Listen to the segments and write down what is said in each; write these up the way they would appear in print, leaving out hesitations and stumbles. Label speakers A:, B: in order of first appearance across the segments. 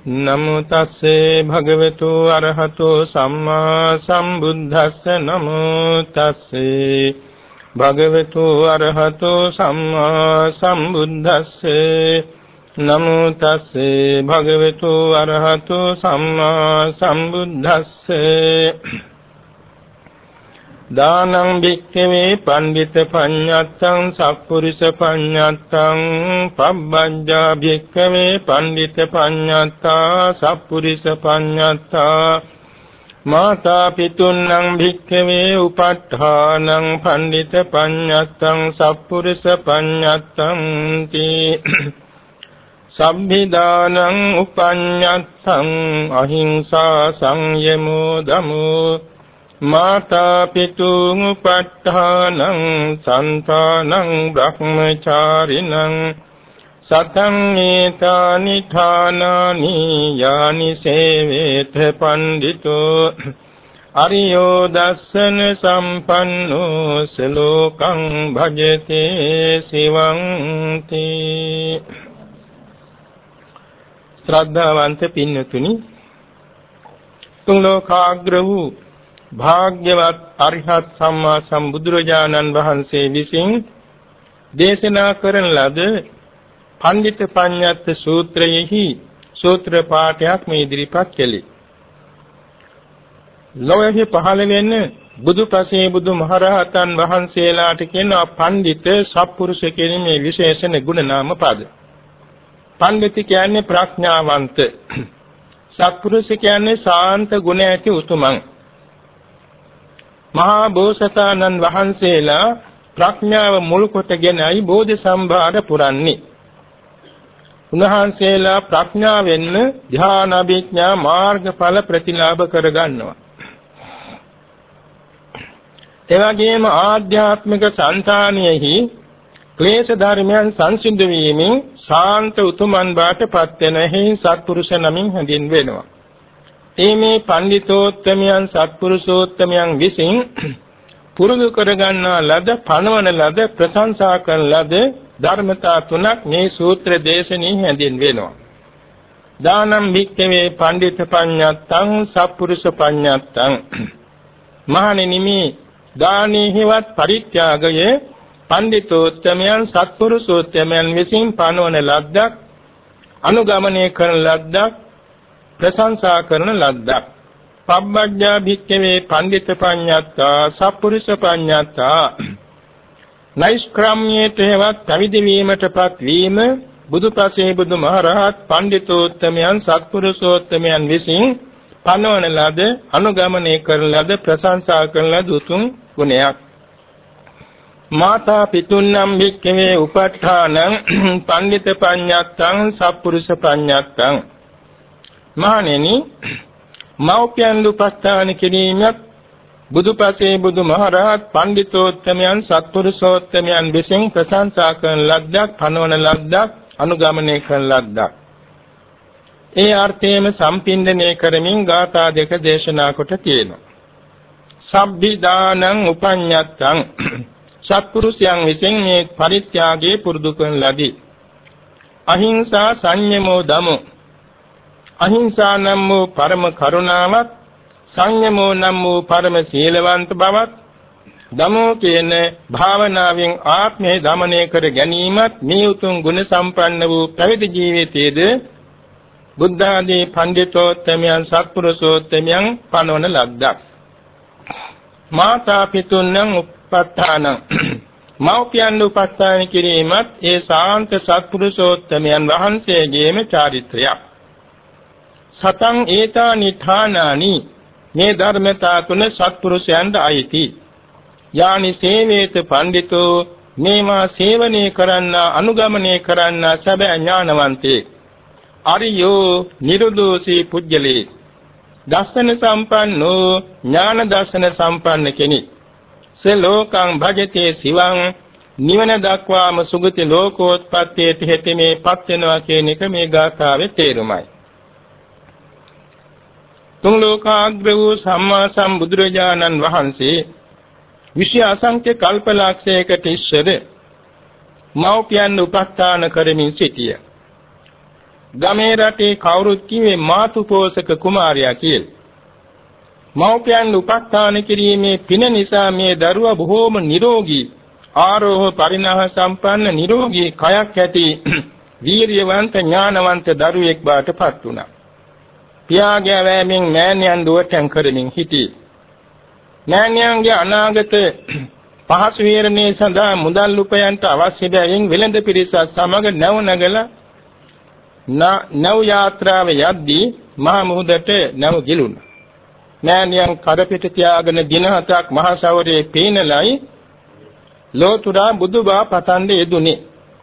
A: නමෝ තස්සේ භගවතු අරහතෝ සම්මා සම්බුද්දස්ස නමෝ තස්සේ භගවතු අරහතෝ සම්මා සම්බුද්දස්සේ නමෝ තස්සේ භගවතු අරහතෝ සම්මා සම්බුද්දස්සේ දානං භික්ඛවේ පණ්ඩිත පඤ්ඤත්තං සප්පුරිස පඤ්ඤත්තං පබ්බජ්ජා භික්ඛවේ පණ්ඩිත පඤ්ඤත්තා සප්පුරිස පඤ්ඤත්තා මාතා පිතුන්නං භික්ඛවේ උපට්ඨානං පණ්ඩිත පඤ්ඤත්තං සප්පුරිස පඤ්ඤත්තං තී සම්භිදානං උපඤ්ඤත්තං අහිංසා සංයමෝ දමෝ මාතා පිතුං උපට්ඨානං සන්තානං බ්‍රහ්මචාරිණං සතං ඒතානි ඨානානි යානි සේවේත පණ්ඩිතෝ අරියෝ දස්සන සම්පන්නෝ සලෝකං භජතේ සිවං තී. ශ්‍රද්ධාවන්ත පින්තුනි, තුන් ලෝකාග්‍ර වූ භාග්‍යවත් අරිහත් සම්මා සම්බුදුරජාණන් වහන්සේ විසින් දේශනා කරන ලද පණ්ඩිත පඤ්ඤත්ත සූත්‍රයෙහි සූත්‍ර පාඨයක් මේ ඉදිරිපත් කෙලි. ලෝකෙහි පහළ වෙන බුදුපසේ බුදුමහරහතන් වහන්සේලාට කියනවා පණ්ඩිත සත්පුරුෂ කියන මේ විශේෂණ ගුණ නාම පද. පණ්ඩිත කියන්නේ ප්‍රඥාවන්ත, සත්පුරුෂ කියන්නේ ශාන්ත ගුණ ඇති උතුමන්. මහා බෝසතාණන් වහන්සේලා ප්‍රඥාව මුල් කොටගෙනයි බෝධි සම්භාර පුරන්නේ. උන්වහන්සේලා ප්‍රඥාවෙන් ධ්‍යාන අභිඥා මාර්ගඵල ප්‍රතිලාභ කරගන්නවා. එවැගේම ආධ්‍යාත්මික සංතානියෙහි ක්ලේශ ධර්මයන් සංසිඳ වීමෙන් ශාන්ත උතුමන් බාටපත් වෙන හේයි සත්පුරුෂ නමින් හැඳින්වෙනවා. මේ පඬිතෝත්තමයන් සත්පුරුෂෝත්තමයන් විසින් පුරුදු කරගන්නා ලද පණවන ලද ප්‍රශංසා කරන ලද ධර්මතා තුනක් මේ සූත්‍ර දේශනෙහි හැඳින්වෙනවා. දානම් භික්ඛවේ පණ්ඩිත පඤ්ඤත්තං සත්පුරුෂ පඤ්ඤත්තං. මහණෙනි, මේ දානෙහිවත් පරිත්‍යාගයේ පඬිතෝත්තමයන් සත්පුරුෂෝත්තමයන් විසින් පණවන ලද්දක්, අනුගමනය කරන ලද්දක්, ප්‍රශංසා කරන ලද්දක්. පබ්බජ්ජා භික්ඛවේ පණ්ඩිත පඤ්ඤත්තා සප්පුරිස පඤ්ඤත්තා. නෛෂ්ක්‍රම්‍යයට හේවත් පැවිදි වීමටපත් වීම බුදුපසේ බුදුමහරහත් පණ්ඩිතෝත්තමයන් සත්පුරුෂෝත්තමයන් විසින් පනවන ලද, අනුගමනය කරන ලද, ප්‍රශංසා කරන ලද උතුම් ගුණයක්. මාතා පිතුන්නම් භික්ඛවේ උපට්ඨානං පණ්ඩිත පඤ්ඤත්තං සප්පුරිස පඤ්ඤත්තං. මහණෙනි, මෞපියන් උපස්ථාන කිරීමත් බුදුපසේ බුදුමහරහත් පඬිතෝත්තමයන් සත්පුරුෂෝත්තමයන් විසින් ප්‍රශංසා කරන ලද්දක්, පනවන ලද්දක්, අනුගමනය කරන ලද්දක්. ඒ අර්ථයේම සම්පින්දනය කරමින් ගාථා දෙක දේශනා කොට තියෙනවා. සබ්බිදානං උපඤ්ඤත්තං. සත්පුරුෂයන් විසින් මේ පරිත්‍යාගයේ පුරුදු කරන ලදී. අහිංසා සංයමෝ දමෝ. අහිංසා නම් වූ පරම කරුණාවත්, සංයමෝ නම් වූ පරම සීලවන්ත බවත්, දමෝ කියන භාවනාවෙන් ආත්මය දමනය කර ගැනීමත් මේ උතුම් ගුණ සම්පන්න වූ පැවිදි ජීවිතයේද බුද්ධ ආදී පඬිතෝත්තමයන් සත්පුරුෂෝත්තමයන් පනවන ලද්දක්. මාතා පිතුන්නම් උපත්තානං. මෞපියන් උපස්ථාන කිරීමත් ඒ ශාන්ත සත්පුරුෂෝත්තමයන් වහන්සේගේම චාරිත්‍රයක්. සතං ඒතානි ඨානානි. මේ ධර්මතා තුන සත්පුරුෂයන්ට අයිති. යානි සේවේත පඬිතෝ. මේවා සේවනය කරන්න, අනුගමනය කරන්න සැබෑ ඥානවන්තේ. අරියෝ නිරුදෝසී පුජ්‍යලේ. දර්ශන සම්පන්නෝ, ඥාන දර්ශන සම්පන්න කෙනෙක්. සලෝකං භජතේ සිවං. නිවන දක්වාම සුගති ලෝකෝත්පත්තියට හේතෙමේ පත් වෙනවා කියන එක මේ ගාථාවේ තේරුමයි. තුන් ලෝකාග්‍ර වූ සම්මා සම්බුදුරජාණන් වහන්සේ විශ්ව අසංඛ්‍ය කල්පලක්ෂයකට ඉස්සර මෞපියන් උපස්ථාන කරමින් සිටිය. ගමේ රටේ කවුරුත් කිව්වේ මාතුපෝසක කුමාරයා කියලා. මව්පියන් උපස්ථාන කිරීමේ පින නිසා මේ දරුවා බොහෝම නිරෝගී ආරෝහ පරිණාහ සම්පන්න නිරෝගී කයක් ඇති වීර්යවන්ත ඥානවන්ත දරුවෙක් බාටපත් වුණා. පියාගේ වැෑමෙන් මෑණියන් දුවටන් කරමින් සිටී. මෑණියන්ගේ අනාගත පහසු විහරණය සඳහා මුදල් උපයන්ට අවශ්‍ය බැවින් වෙළඳ පිරිසත් සමග නැව නගලා නැව යාත්‍රාව යද්දී මහ මුහුදට නැව ගිලුණා. මෑණියන් කරපිට තියාගෙන දින 7ක් මහ සවරේ පීනලයි ලෝතුරා බුදුබව පතන්ද යෙදුනේ.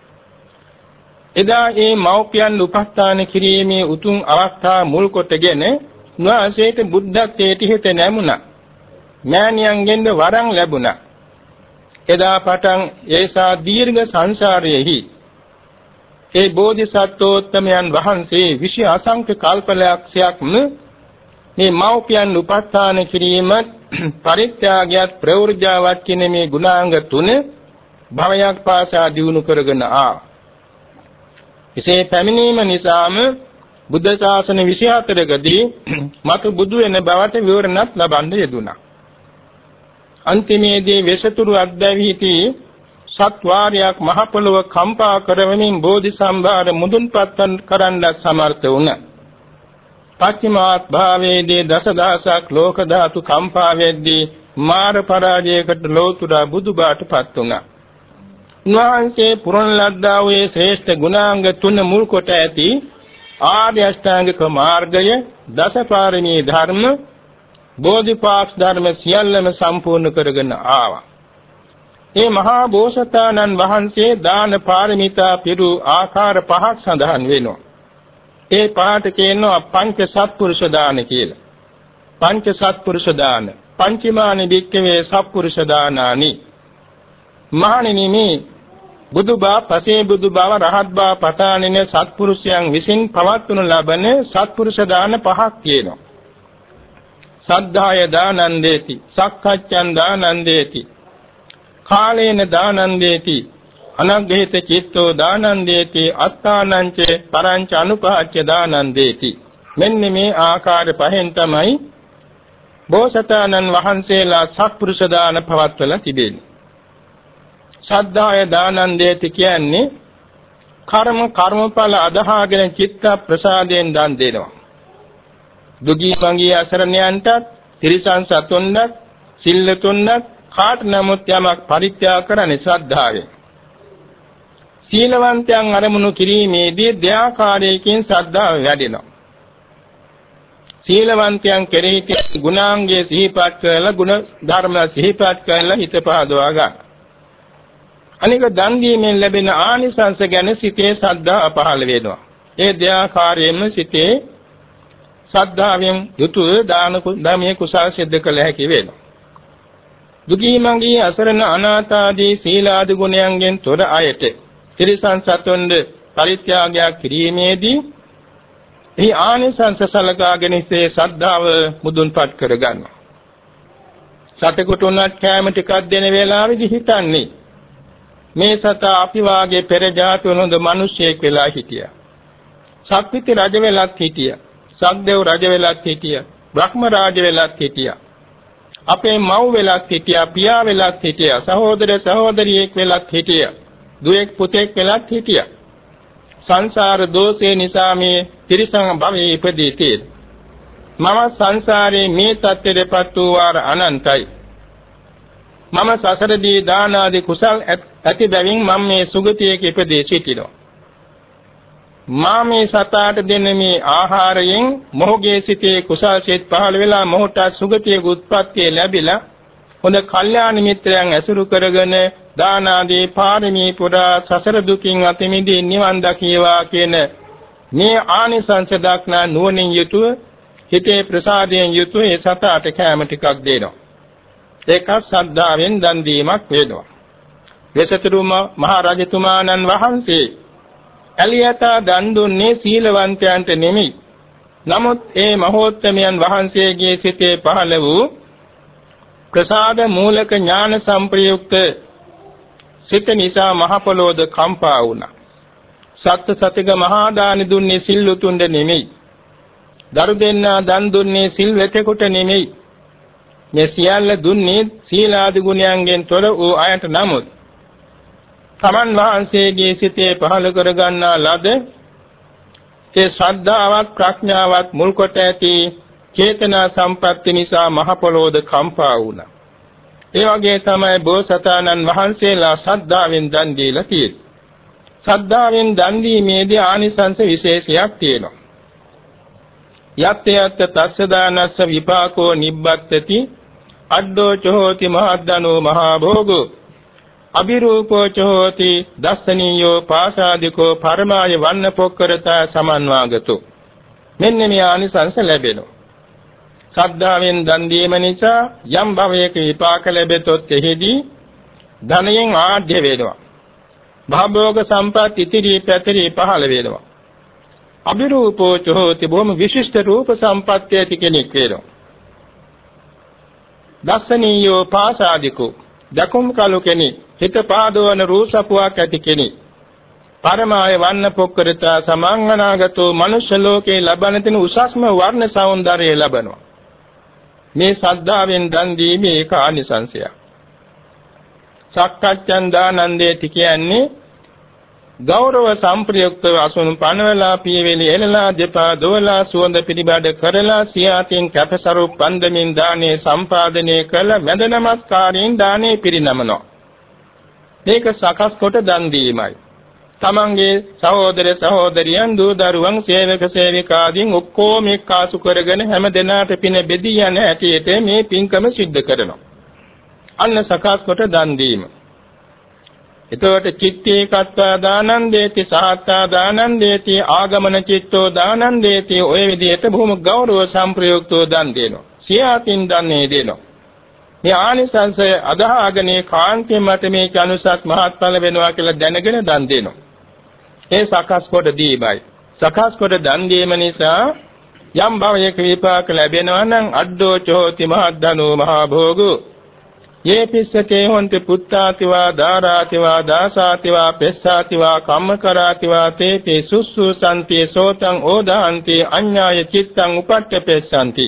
A: එදා ඒ මව්පියන් උපස්ථාන කිරීමේ උතුම් අවස්ථාව මුල් කොටගෙන නුවණසේට බුද්ධත්වයට හිත නැමුණා. මෑණියන්ගෙන් වරම් ලැබුණා. එදා පටන් ඒසා දීර්ඝ සංසාරයේහි ඒ බෝධිසත්වෝත්තමයන් වහන්සේ විශේෂ අසංඛ්‍ය කල්පලක්ෂයක්ම මේ මව්පියන් උපස්ථාන කිරීම පරිත්‍යාගයත් ප්‍රවෘජාවත් කියන මේ ගුණාංග තුන භවයක් පාසා දිනු කරගෙන එසේ පැමිණීම නිසාම බුද්ධ ශාසන 24කදී මතු බුදු වෙන බවට විවරණත් ලබන්න යෙදුණා. අන්තිමේදී වෙසතුරු අද්දැවිති සත්වාරයක් මහ පොළොව කම්පා කරවමින් බෝධි සම්භාර මුදුන්පත් කරන්න සමර්ථ වුණා. පච්චිමාත් භාවයේදී දසදහසක් ලෝක ධාතු කම්පා වෙද්දී මාර පරාජයකට ලෝතුරා බුදුබාටපත් වුණා. උන්වහන්සේ පුරණ ලද්දා වූ ශ්‍රේෂ්ඨ ගුණාංග තුන මුල් කොට ඇති ආර්ය අෂ්ටාංගික මාර්ගය දසපාරමී ධර්ම බෝධිපාක්ෂ ධර්ම සියල්ලම සම්පූර්ණ කරගෙන ආවා. මේ මහා බෝසතාණන් වහන්සේ දාන පාරමිතා පිරු ආකාර පහක් සඳහන් වෙනවා. ඒ පහට කියනවා පංච සත්පුරුෂ දාන කියලා. පංච සත්පුරුෂ දාන පංචමානි වික්කවේ සත්පුරුෂ දානානි. මහණෙනි මේ බුදුබව පසේ බුදුබව රහත්බව පතානින සත්පුරුෂයන් විසින් පවත්වනු ලබන සත්පුරුෂ දාන පහක් කියනවා. සද්ධාය දානන්දේති, සක්කච්ඡන් දානන්දේති, කාලේන දානන්දේති, අනග්ගහිත චිත්තෝ දානන්දේති, අත්තානංච පරංච අනුපහච්ච දානන්දේති. මෙන්න මේ ආකාර පහෙන් තමයි බෝසතාණන් වහන්සේලා සත්පුරුෂ දාන පවත්වලා තිබෙන්නේ. සද්ධාය දානන්දේති කියන්නේ කර්මඵල අදහාගෙන චිත්ත ප්‍රසාදයෙන් දන් දෙනවා. දුගී මංගී අසරණයන්ට, තිරිසන් සතුන්ට, සිල්ලතුන්ට කාට නමුත් යමක් පරිත්‍යාග කරන්නේ ශ්‍රද්ධාවෙන්. සීලවන්තයන් අරමුණු කිරීමේදී දෙආකාරයකින් ශ්‍රද්ධාව වැඩෙනවා. සීලවන්තයන් කෙරෙහි ගුණාංගයේ සිහිපත් කරලා ගුණ ධර්ම සිහිපත් කරලා හිත පහදවා ගන්න. අනික දන් දීමෙන් ලැබෙන ආනිසංස ගැන සිතේ ශ්‍රද්ධාව පහළ වෙනවා. ඒ දෙආකාරයෙන්ම සිතේ ශ්‍රද්ධාවෙන් යුතුව දානමය කුසල සිද්ධ කළ හැකි වෙනවා. දුගී මඟී අසරණ අනාථ ආදී සීලාදී ගුණයන්ගෙන් තොර අයට ත්‍රිසං සතුන්ද පරිත්‍යාගයක් කිරීමේදී එහි ආනිසංස සලකාගෙන ඉසේ ශ්‍රද්ධාව මුදුන්පත් කර ගන්නවා. සතෙකුට උනත් කැම ටිකක් දෙන වෙලාවෙදි හිතන්නේ මේ සතා අපි වාගේ පෙර ජාතිවල හොඳ මිනිසෙක් වෙලා හිටියා. සක්විති රජ වෙලත් හිටියා. සක්දේව රජ වෙලත් හිටියා. බ්‍රහ්ම රාජ වෙලත් හිටියා. අපේ මව් වෙලත් හිටියා. පියා වෙලත් හිටියා. සහෝදර සහෝදරියෙක් වෙලත් හිටියා. දුවෙක් පුතෙක් වෙලත් හිටියා. සංසාර දෝෂේ නිසා මේ ත්‍රිසං භවයේ ඉපදී තියෙන. මම සංසාරේ මේ තත්ත්වයටපත් වූ වාර අනන්තයි. මම සසරදී දාන ආදී කුසල් ඇති බැවින් මම මේ සුගතියක ඉපදී සිටිනවා. මා මේ සතාට දෙන මේ ආහාරයෙන් මොහුගේ සිතේ කුසල් සිත් පහළ වෙලා මොහුට සුගතියක උත්පත්තිය ලැබිලා හොඳ කල්යාණ මිත්‍රයන් ඇසුරු කරගෙන දාන ආදී පාරමී පුරා සසර දුකින් අත මිදී නිවන් දකීවා කියන මේ ආනිසංස දක්නා නුවණින් යුතුව හිතේ ප්‍රසාදයෙන් යුතුව ඒ සතාට කැම ටිකක් දෙනවා. ඒක ශ්‍රද්ධාවෙන් දන් දීමක් වෙනවා. වෙසතුරු මහ රජතුමාණන් වහන්සේ එළියට දන් දුන්නේ සීලවන්තයන්ට නෙමෙයි. නමුත් ඒ මහෝත්තමයන් වහන්සේගේ සිතේ පහළ වූ ප්‍රසාද මූලක ඥාන සංප්‍රයුක්ත සිත නිසා මහ පොළොවද කම්පා වුණා. සත්‍ය සතික මහා දාන දුන්නේ සිල්ලුතුන්ට නෙමෙයි. දරු දෙන්නා දන් දුන්නේ සිල් වෙතෙකුට නෙමෙයි. මේ සියල්ල දුන්නේ සීලාදී ගුණයන්ගෙන් තොර වූ අයට. නමුත් තමන් වහන්සේගේ සිතේ පහළ කරගන්නා ලද ඒ ශ්‍රද්ධාවත් ප්‍රඥාවත් මුල් කොට ඇති චේතනා සම්පatti නිසා මහ පොළොවද කම්පා වුණා. ඒ වගේ තමයි බෝසතාණන් වහන්සේලා ශ්‍රද්ධාවෙන් දන් දීලා තියෙන්නේ. ශ්‍රද්ධාවෙන් දන් දීමේදී ආනිසංස විශේෂයක් තියෙනවා. යත් යත් තස්ස දානස්ස විපාකෝ නිබ්බත්තති අද්දෝ චෝති මහද්දනෝ මහා භෝගෝ අබිරූපෝ චෝති දස්සනීයෝ පාසාදිකෝ පරමාය වන්න පොක්කරතා සමන්වාගතෝ. මෙන්න මේ ආනිසංස ලැබෙනවා. ශ්‍රද්ධාවෙන් දන් දීම නිසා යම් භවයක විපාක ලැබෙතොත් එහිදී ධනයෙන් ආඩ්‍ය වෙනවා. භවෝග සම්පත් ඉතිරි පැතිරි පහළ වෙනවා. අබිරූපෝ චෝති බොහොම විශිෂ්ට රූප සම්පත්තිය ඇති කෙනෙක් වෙනවා. දස්සනීයෝ පාසාදිකෝ දකුම් කලු කෙනෙක්, හිත පාදවන රූපසපුවක් ඇති කෙනෙක්. පරමාය වන්න පොක්කරතා සමංගනාගතෝ මනුෂ්‍ය ලෝකේ ලබන තින උසස්ම වර්ණ සෞන්දර්යය ලබනවා. මේ ශ්‍රද්ධාවෙන් දන් දීමේ ඒක ආනිසංසය. සක්කච්ඡන් දානන්දේති කියන්නේ ගෞරව සම්ප්‍රයුක්තව අසුණු පනවලා පියවෙලි එළලා දෙපා දෝලා සුවඳ පිළිබඩ කරලා සියාතින් කැපසරු පන්දමින් දානේ සම්පාදනය කළ වැඳ නමස්කාරයෙන් දානේ පිරිනමනවා. මේක සකස් කොට දන් දීමයි. තමන්ගේ සහෝදර සහෝදරියන් දූ දරුවන් සේවක සේවිකාදීන් ඔක්කොම එක්කාසු කරගෙන හැම දිනාට පින බෙදී යන ඇටියට මේ පින්කම සිද්ධ කරනවා. අන්න සකස් කොට දන් දීම. එතකොට චිත්තේ කත්වා දානං දේති සහත්තා දානං දේති ආගමන චිත්තෝ දානං දේති ඔය විදිහට බොහොම ගෞරව සම්ප්‍රයුක්තව දන් දෙනවා. සියාතින් දන්නේ දෙනවා. මේ ආනිසංසය අදහාගෙන කාන්තේ මත මේ චනුසස් මහත්ඵල වෙනවා කියලා දැනගෙන දන් දෙනවා. ඒ සකස් කොට දීමයි. සකස් කොට දන් දීම නිසා යම් භවයක විපාක ලැබෙනවා නම් අද්දෝ චෝති මහද්දනෝ මහා භෝගෝ යේ පිස්සකේ හොන්ති පුත්තාතිවා දාරාතිවා දාසාතිවා පෙස්සාතිවා කම්මකරාතිවා තේපේ සුස්සු සම්ති සෝතං ඕදාන්ති අඤ්ඤාය චිත්තං උපට්ඨපෙස්සanti.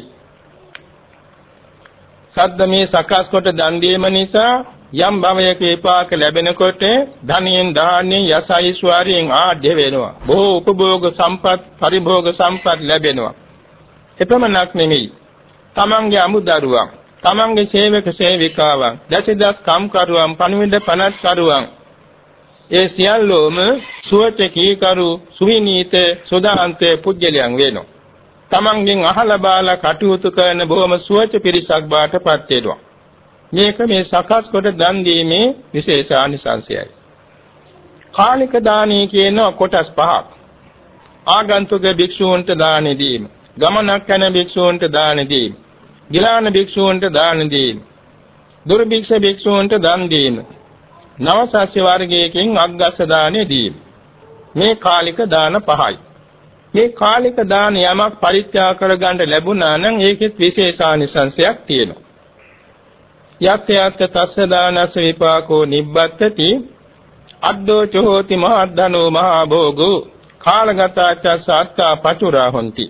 A: සද්දමේ සකස් කොට දන් දීම නිසා යම් භවයක විපාක ලැබෙනකොට ධනියෙන් දාහයෙන් යස ඓශ්වර්යයෙන් ආඩ්‍ය වෙනවා. බොහෝ උපභෝග සම්පත් පරිභෝග සම්පත් ලැබෙනවා. එපමණක් නෙමෙයි. තමන්ගේ අමුදරුවන්, තමන්ගේ සේවක සේවිකාවන්, දසදස් කම්කරුවන්, පණිවිඩ පනත්කරුවන් ඒ සියල්ලෝම සුවචකී කරු සුවිනීත සුදාන්ත පුජ්‍යලයන් වෙනවා. තමන්ගෙන් අහලා බාලා කටයුතු කරන බොහොම සුවච පිරිසක් බාටපත් වෙනවා. මේක මේ සකස් කොට දන් දීමේ විශේෂ ආනිසංසයයි. කාලික දානී කියන කොටස් පහක්. ආගන්තුක භික්ෂූන්ට දාන දීම, ගමනක් යන භික්ෂූන්ට දාන දීම, ගිලාන භික්ෂූන්ට දාන දීම, දුර්භික්ෂ භික්ෂූන්ට දන් දීම, නවසස්‍ය වර්ගයකින් අග්ගස්ස දාන දීම. මේ කාලික දාන පහයි. මේ කාලික දාන යමක් පරිත්‍යාග කරගන්න ලැබුණා නම් ඒකෙත් විශේෂ ආනිසංසයක් තියෙනවා. යත් යත් තස්ස දානස්ස විපාකෝ නිබ්බත්තති අද්දෝ චෝති මහද්දනෝ මහා භෝගෝ කාලගතාච සත්තා පචුරා හොಂತಿ.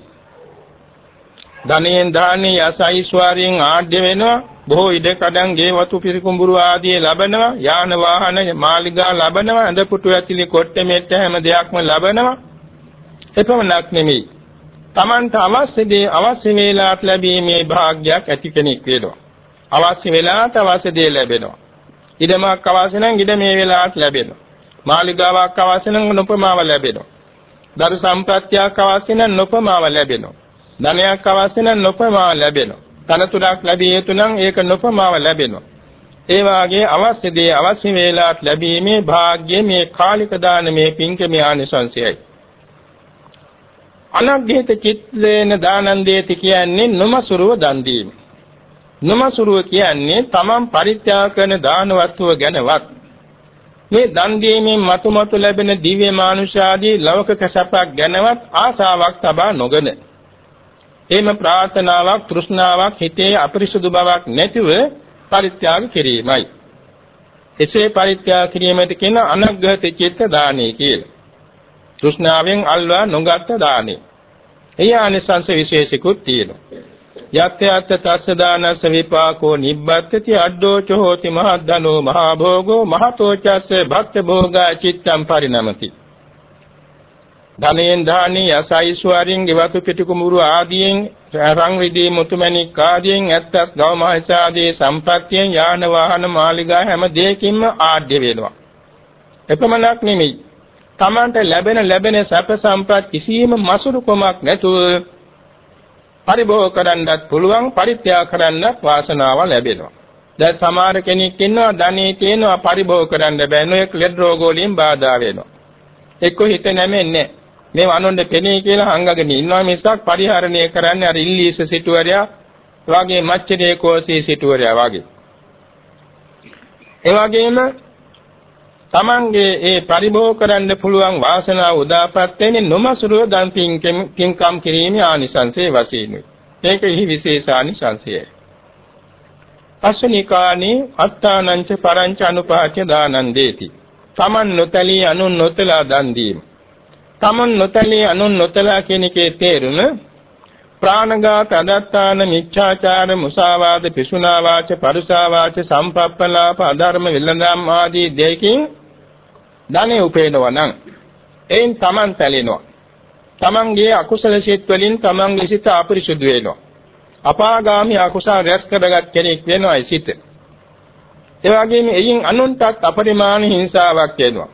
A: ධනෙන් දානේ යස ඓශ්වර්යයෙන් ආඩ්‍ය වෙනවා. බොහෝ ඉඩ කඩන් ගේ වතු පිරිකුඹුරු ආදී ලබනවා. යාන වාහන මාලිගා ලබනවා. අඳ පුටු ඇතිලි කොට්ටේ මෙට්ට හැම දෙයක්ම ලබනවා. එපමණක් නෙමෙයි. Tamanta අවශ්‍ය වේලාවට ලැබීමේ භාග්යක් ඇති කෙනෙක් වෙනවා. අවශ්‍ය වෙලාවට අවශ්‍ය දේ ලැබෙනවා. ඉඩමක් අවශ්‍ය නම් ඉඩ මේ වෙලාවට ලැබෙනවා. මාලිගාවක් අවශ්‍ය නම් නොපමාව ලැබෙනවා. දරු සම්ප්‍රත්‍යක් අවශ්‍ය නම් නොපමාව ලැබෙනවා. ධනයක් අවශ්‍ය නම් නොපමාව ලැබෙනවා. තනතුරක් ලැබිය යුතු නම් ඒක නොපමාව ලැබෙනවා. ඒ වාගේ අවශ්‍ය දේ අවශ්‍ය වේලාවට ලැබීමේ භාග්‍ය මේ කාලික දානමේ පින්කමේ ආනිසංසයයි. අනග්ගහිත චිත්තේන දානං දේති කියන්නේ නොමසුරුව දන් දීම. නොමසුරුව කියන්නේ තමන් පරිත්‍යාග කරන දාන වස්තුව ගැනවත් මේ දන් දීමෙන් මතුමතු ලැබෙන දිව්‍ය මානුෂ ආදී ලෞකික සැපක් ගැනවත් ආසාවක් තබා නොගෙන එම ප්‍රාර්ථනාවක් තෘෂ්ණාවක් හිතේ අපරිසුදු බවක් නැතිව පරිත්‍යාග කිරීමයි. එසේ පරිත්‍යාග කිරීමට කියන අනග්ගහිත චිත්ත දානය කියලා. තෘෂ්ණාවෙන් අල්වා නොගත් දානෙ. ඒ ආනිසංස විශේෂිකුත් තියෙනවා. යත්‍යත් තස්ස දානස්ස විපාකෝ නිබ්බත්ති අඩ්ඩෝ ච හෝති මහද්දනෝ මහා භෝගෝ මහතෝ චස්ස භක්ත භෝගා චිත්තම් පරිණමති. ධනෙන් දානී යසයිස්වරින් ගෙවතු පිටිකුමුරු ආදීන් රං විදී මුතුමැණික් ආදීන් ඇත්තස් ගව මහස ආදී සම්පත්තියෙන් යාන වාහන මාලිගා හැම දෙයකින්ම ආඩ්‍ය වෙනවා. එපමණක් නෙමෙයි. තමන්ට ලැබෙන සැප සම්පත් කිසියම් මසුරුකමක් නැතුව පරිභෝග කරන්නත් පුළුවන්, පරිත්‍යාග කරන්නත් වාසනාව ලැබෙනවා. දැන් සමහර කෙනෙක් ඉන්නවා ධනෙ තියෙනවා පරිභෝග කරන්න බෑ, නොයෙක් ලෙඩ රෝග වලින් බාධා වෙනවා. එක්ක හිත නැමෙන්නේ මේ වනොන්ද පෙනේ කියලා හංගගෙන ඉන්නවා මිසක් පරිහරණය කරන්නේ අර ඉල්ලීස සිටුවරයා වගේ මච්චදේ කෝසී සිටුවරයා වගේ. ඒ වගේම තමන්ගේ ඒ පරිභෝග කරන්න පුළුවන් වාසනාව උදාපත් වෙන්නේ නොමසුරුව දන් පින්කම් කිරීමේ ආනිසංසයේ වශයෙන්. ඒක එහි විශේෂ ආනිසංසයයි. පස්වනිකානේ අත්තානංච පරංච අනුපාච්‍ය දානං දේති. තමන් නොතලී අනුන් නොතලා දන් දීම. තමන් නොතලී අනුන් නොතලා කියන එකේ තේරුම ප්‍රාණඝාත, අදත්තාන, මිච්ඡාචාර, මුසාවාද, පිසුනා වාච, පරුසා වාච, සම්පප්පලාප, අධර්ම, විලඳම් ආදී දෙකකින් ධනෙ උපේනවා නම් එයින් තමන් තැලෙනවා. තමන්ගේ අකුසල සිත් වලින් තමන්ගේ සිත අපරිසුදු වෙනවා. අපාගාමී අකුසල රැස් කරගත් කෙනෙක් වෙනවා ඒ සිත. ඒ වගේම එයින් අනුන්ටත් අපරිමාණ හිංසාවක් වෙනවා.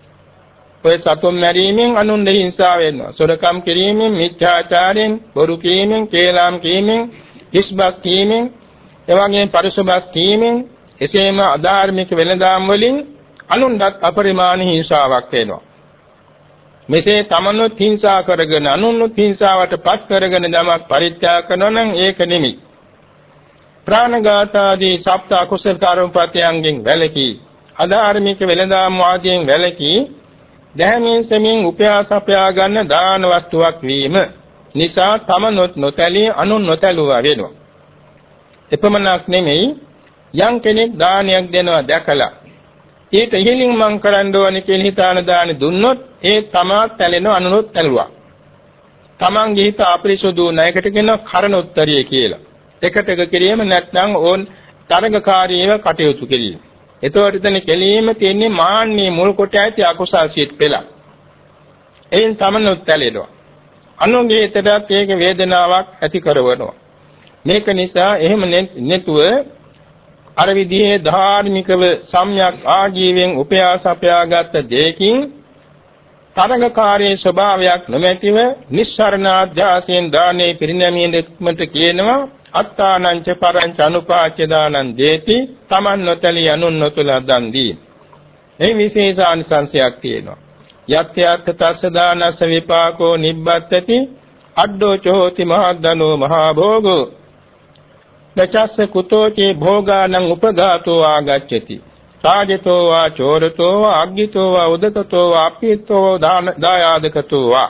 A: ඔය සතුන් මැරීමෙන් අනුන්ට හිංසාව වෙනවා. සොරකම් කිරීමෙන්, මිච්ඡාචාරයෙන්, බොරු කීමෙන්, කේලම් කීමෙන්, හිස්බස් කීමෙන්, ඒ වගේම පරිසබස් කීමෙන්, එසේම අධාර්මික වෙළඳාම් වලින් අනුන්ටත් අපරිමාණ හිංසාවක් වෙනවා. මෙසේ තමනුත් හිංසා කරගෙන අනුන්නුත් හිංසාවට පත් කරගෙන ධමයක් පරිත්‍යාග කරනවා නම් ඒක නෙමෙයි. ප්‍රාණඝාත ආදී සප්ත අකුසල කර්මපතයන්ගෙන් වැළකී, අධාර්මික වෙළඳාම් ආදීන් වැළකී, දැහැමින් සෙමින් උපයාසපයා ගන්න දාන වස්තුවක් වීම නිසා තමනුත් නොතැලී අනුන් නොතැළුවා වෙනවා. එපමණක් නෙමෙයි, යම් කෙනෙක් දානයක් දෙනවා දැකලා ඊට ඉහළින් මං කරන්න ඕනේ කියලා හිතාන දාන දුන්නොත් ඒ තමා තැලෙන අනුනොත් තැළුවා. තමන්ගේ හිත අපරිසුදු නැයකට කියනවා කරණොත්තරිය කියලා. එකටක කිරීම නැත්නම් ඕන් තරගකාරීව කටයුතු කිරීම. එතකොට එතන කෙලීම තියෙන්නේ මාන්නේ මුල් කොට ඇති අකුසල් සිත් පෙළ. එයින් තමනුත් තැලෙනවා. අනුන්ගේ හිතටත් ඒක වේදනාවක් ඇති කරවනවා. මේක නිසා එහෙම නැතුව අර විදිහේ ධාර්මිකව සම්‍යක් ආජීවයෙන් උපයාසපයාගත් දෙයකින් තරගකාරී ස්වභාවයක් නොමැතිව නිස්සරණාධ්‍යාසයෙන් දානේ පිරිනැමීමට කියනවා අත්තානංච පරංච අනුපාච්‍ය දානං දේති. තමන් නොතලී අනුන් නොතලා දන් දී. මේ විශේෂ ආනිසංසයක් තියෙනවා. යත්‍යත් තස්ස දානස්ස විපාකෝ නිබ්බත්ති අඩ්ඩෝ චෝති මහද්දනෝ මහා භෝගෝ නචස්ස කුතෝචේ භෝගානං උපඝාතෝ ආගච්ඡති. සාජතෝ වා චෝරතෝ වා අග්ගිතෝ වා උදකතෝ වා අපීතෝ දායාදකතෝ වා.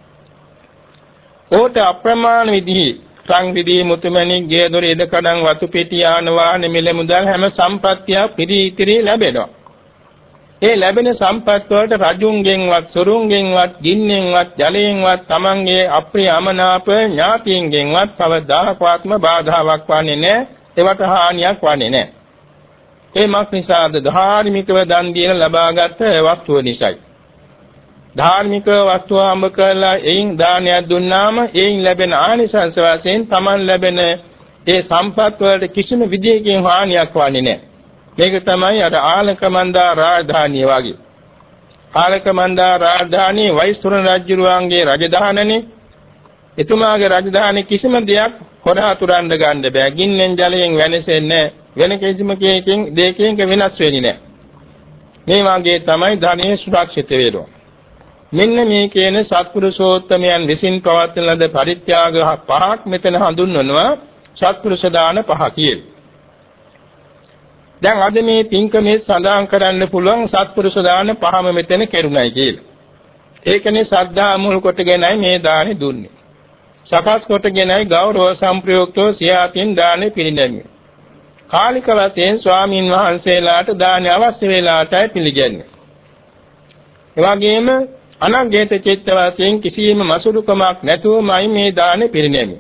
A: ඕට අප්‍රමාණ විදිහි සංවිදී මුතුමැණික් ගේ දොර ඉදකඩම් වතු පෙට්ටිය යාන වාහන මිල මුදල් හැම සම්පත්තියක් පිරිතිරි ලැබෙනවා. ඒ ලැබෙන සම්පත් වලට රජුන්ගෙන්වත්, සොරුන්ගෙන්වත්, ගින්නෙන්වත්, ජලයෙන්වත්, තමන්ගේ අප්‍රිය අමනාප ඥාතියින්ගෙන්වත් කවදාකවත්ම බාධාවක් වන්නේ නැහැ. ඒවට හානියක් වන්නේ නැහැ. ඒ මක් නිසාද? ධාර්මිකව දන් දීලා ලබාගත් වස්තුව නිසායි. ධාර්මික වස්තුව හම්බ කරලා එයින් දානයක් දුන්නාම එයින් ලැබෙන ආනිසංස වශයෙන් තමන් ලැබෙන ඒ සම්පත් වලට කිසිම විදියකින් හානියක් වන්නේ නැහැ. මේක තමයි අර ආලකමන්දා රාජධානිය වගේ. ආලකමන්දා රාජධානිය වෛශ්‍රණ රජුරුවන්ගේ රජධානනේ. එතුමාගේ රජධානිය කිසිම දෙයක් හොරාතුරන්න ගන්න බෑ. ගින්නෙන් ජලයෙන් වෙනසෙන්නේ වෙන කිසිම දෙයකින් වෙනස් වෙන්නේ නැහැ. මේ වගේ තමයි ධනෙ සුරක්ෂිත වෙනවා. මෙන්න මේ කියන සත්පුරුෂෝත්තමයන් විසින් පවත්වන ලද පරිත්‍යාග පහක් මෙතන හඳුන්වනවා සත්පුරුෂ දාන පහ කියලා. දැන් අද මේ පින්කමේ සඳහන් කරන්න පුළුවන් සත්පුරුෂ දාන පහම මෙතන කෙරුණයි කියලා. ඒකනේ ශ්‍රද්ධා මුල් කොටගෙනයි මේ දානෙ දුන්නේ. සකස් කොටගෙනයි ගෞරව සම්ප්‍රයුක්තව සියාතින් දානෙ පිළිගන්නේ. කාලික වශයෙන් ස්වාමින් වහන්සේලාට දානෙ අවශ්‍ය වේලාටයි පිළිගන්නේ. ඒ වගේම අනග්ගේත චිත්ත වශයෙන් කිසියම් මසුරුකමක් නැතුවමයි මේ දානෙ පිරිනැමෙන්නේ.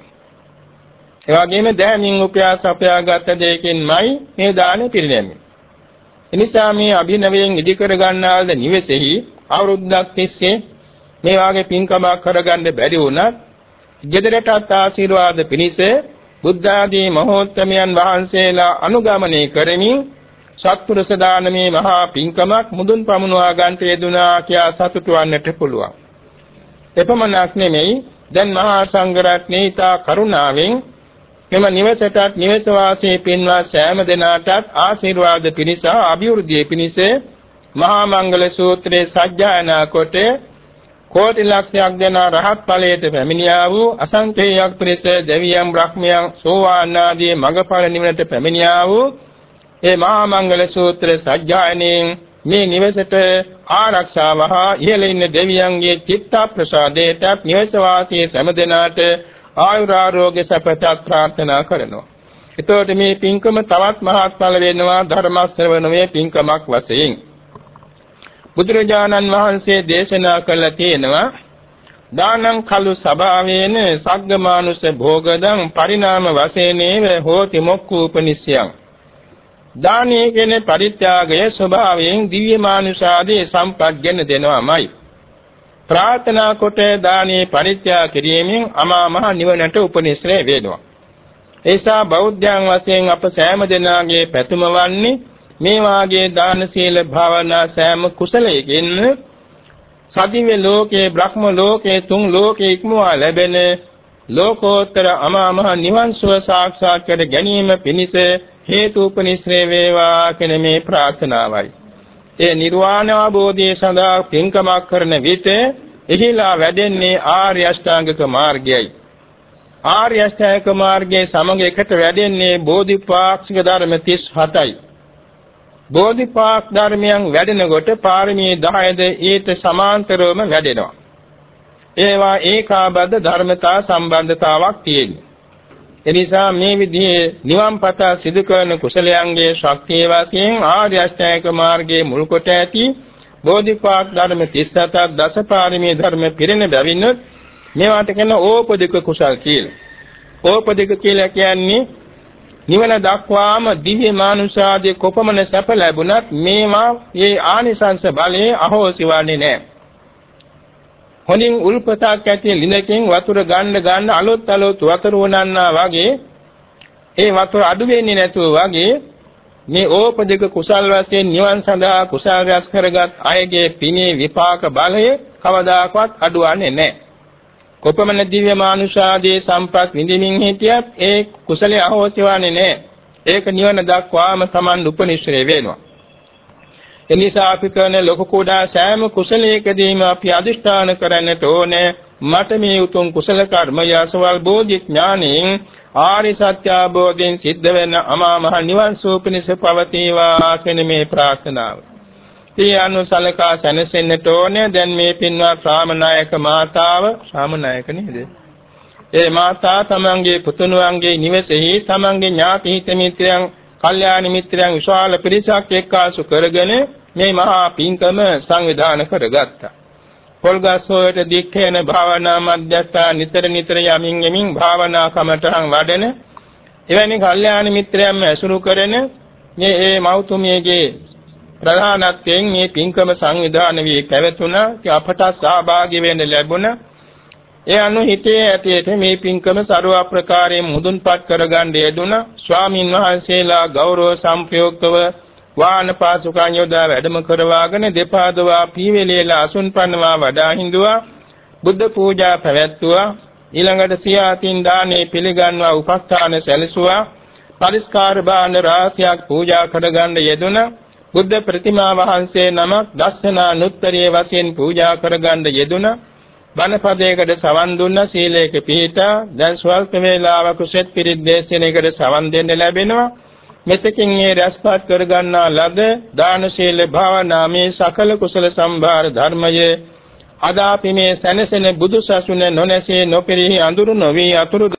A: ඒ වගේම දැනින් උපයාස අපයාගත් දෙයකින්මයි මේ දානෙ පිරිනැමෙන්නේ. එනිසා මේ අභිනවයෙන් ඉදි කර ගන්නා ලද නිවෙසෙහි අවුරුද්දක් තිස්සේ මේ වාගේ පින්කමක් කරගන්න බැරි වුණත් ගෙදරටත් ආශිර්වාද පිණිස බුද්ධ ආදී මහෝත්තමයන් වහන්සේලා අනුගමනය කරමින් සත්පුරුෂ දානමේ මහා පින්කමක් මුදුන් පමුණවා ගන්නට යෙදුනා කියා සතුටු වන්නට පුළුවන්. එපමණක් නෙමෙයි දැන් මහා සංඝ රත්නයේ තා කරුණාවෙන් මෙම නිවසටත් නිවස වාසී පින්වත් සෑම දෙනාටත් ආශිර්වාද පිණිස අභිවෘද්ධිය පිණිස මහා මංගල සූත්‍රයේ සජ්ජායනා කොට කෝටි ලක්ෂයක් දෙනා රහත් ඵලයට පැමිණියා වූ අසංඛේයයක් පිණිස දෙවියන් බ්‍රහ්මයන් සෝවාන් ආදී මඟඵල නිවනට පැමිණියා වූ ඒ මහා මංගල සූත්‍ර සජ්ජායනයෙන් මේ නිවසට ආරක්ෂාව හා ඉහළ ඉන්න දෙවියන්ගේ චිත්ත ප්‍රසාදයට නිවස වාසී සෑම දෙනාට ආයුරාරෝග්‍ය සපත ප්‍රාර්ථනා කරනවා. එතකොට මේ පින්කම තවත් මහත්ඵල වෙනවා ධර්ම ශ්‍රවණයේ පින්කමක් වශයෙන්. බුදුරජාණන් වහන්සේ දේශනා කළ තියෙනවා දානං කලු සභාවේන සග්ගමානුස භෝගදං පරිණාම වශයෙන්ව හෝති මොක්ඛූපනිස්යං. දානයේ කියන්නේ පරිත්‍යාගයේ ස්වභාවයෙන් දිව්‍ය මානුෂාදී සම්පත් ගෙන දෙනවාමයි. ප්‍රාර්ථනා කොට දානයේ පරිත්‍යාග කිරීමෙන් අමා මහ නිවනට උපනිශ්‍රේ වේනවා. ඒසා බෞද්ධයන් වශයෙන් අප සෑම දෙනාගේ පැතුම වන්නේ මේ වාගේ දාන සීල භාවනා සෑම කුසලයකින් සදිව්‍ය ලෝකේ බ්‍රහ්ම ලෝකේ තුන් ලෝකේ ඉක්මවා ලැබෙන ලෝකෝත්තර අමා මහ නිවන් සුව සාක්ෂාත් කර ගැනීම පිණිස හේතු උපනිශ්‍රේ වේවා කියන මේ ප්‍රාර්ථනාවයි. ඒ නිර්වාණ අවබෝධය සඳහා පින්කමක් කරන විට එහිලා වැඩෙන්නේ ආර්ය අෂ්ටාංගික මාර්ගයයි. ආර්ය අෂ්ටාංගික මාර්ගයේ සමග එකට වැඩෙන්නේ බෝධිපාක්ෂික ධර්ම 37යි. බෝධිපාක් ධර්මයන් වැඩෙනකොට පාරමී 10ද ඊට සමාන්තරවම වැඩෙනවා. ඒවා ඒකාබද්ධ ධර්මතා සම්බන්ධතාවක් තියෙනවා. එනිසා මේ විදිහේ නිවන් පතා සිදු කරන කුසලයන්ගේ ශක්තිය වශයෙන් ආර්ය අෂ්ටාංගික මාර්ගයේ මුල් කොට ඇති බෝධිපාක් ධර්ම 37ක් දසපාරමී ධර්ම පිරෙන බැවිනුත් මේවට කියන ඕපදික කුසල් කියලා. ඕපදික කියලා කියන්නේ නිවන දක්වාම දිව්‍ය මානුෂාදී කොපමණ සැප ලැබුණත් මේවා මේ ආනිසංස බලයේ අහෝසි වන්නේ නැහැ. හොඳින් උල්පතක් ඇති ලිඳකින් වතුර ගන්න අලොත් වතුර වුණන්නා වගේ ඒ වතුර අඩු වෙන්නේ නැතුව වගේ මේ ඕපදික කුසල් වශයෙන් නිවන් සඳහා කුසල් රැස් කරගත් අයගේ පිනේ විපාක බලය කවදාකවත් අඩුවන්නේ නැහැ. කොපමණ දිව්‍ය මානුෂාදී සම්පත් විඳින්මින් හිටියත් ඒ කුසලයේ අහෝසි වන්නේ නැහැ. ඒක නිවන දක්වාම Taman උපනිශ්‍රේ වෙනවා. එනිසා අපි කරන ලොකු කුඩා සෑම කුසලයකදීම අපි අදිෂ්ඨාන කරන්නට ඕනේ මට මේ උතුම් කුසල කර්මය අසවල් බෝධි ඥානෙන් ආරි සත්‍ය අවබෝධයෙන් සිද්ධ වෙන අමා මහ නිවන් සුව පිණිස පවතිවා කියන මේ ප්‍රාර්ථනාව. ඒ අනුසලකා සැනසෙන්නට ඕනේ. දැන් මේ පින්වත් රාමනායක මාතාව රාමනායක නේද? ඒ මාතා තමන්ගේ පුතුණුවන්ගේ නිවසේහි තමන්ගේ ඥාති හිත මිත්‍රයන් කල්යාණ මිත්‍රයන් විශාල පිරිසක් එක්කාසු කරගෙන මේ මහා පින්කම සංවිධානය කරගත්තා. පොල්ගස්සෝයට දික්කේන භාවනා මධ්‍යස්ථාන නිතර යමින් භාවනා කමඨං වඩන එවැනි කල්යාණ මිත්‍රයන්ම ඇසුරු කරන මේ මෞතුමියගේ ප්‍රධානත්වයෙන් මේ පින්කම සංවිධානය වී පැවතුණා. අපට සහභාගී වෙන්න ලැබුණා. ඒ අනු හිතේ ඇටියට මේ පින්කම ਸਰව ආකාරයෙන් මුදුන්පත් කරගන්න යෙදුණා. ස්වාමින් වහන්සේලා ගෞරව සම්ප්‍රයුක්තව වාහන පාසුකම් යොදා වැඩම කරවාගෙන දෙපාදවා පීවෙලේලා අසුන් පන්නවා වඩා හිඳුවා. බුද්ධ පූජා පැවැත්තුවා. ඊළඟට සියාතින් දානේ පිළිගන්වා උපස්ථාන සැලසුවා. පරිස්කාර බාන රාශියක් පූජා කරගන්න යෙදුණා. බුද්ධ ප්‍රතිමා වහන්සේ නමක් දස්සනානුත්තරීය වශයෙන් පූජා කරගන්න යෙදුණා. බණපදයකට සවන් දුන්නා. සීලයක පිහිටා දැන් ස්වල්ප වේලාවක සෙත් පිරිත් දේශනයකට සවන් දෙන්න ලැබෙනවා. මෙතකින් මේ රැස්පත් කරගන්නා ලද දාන ශීල භාවනා මේ සකල කුසල සම්භාර ධර්මයේ අද අපි මේ සැනසෙන බුදු සසුන නොනැසී නොපිරිහි අඳුරු නොවි අතුරු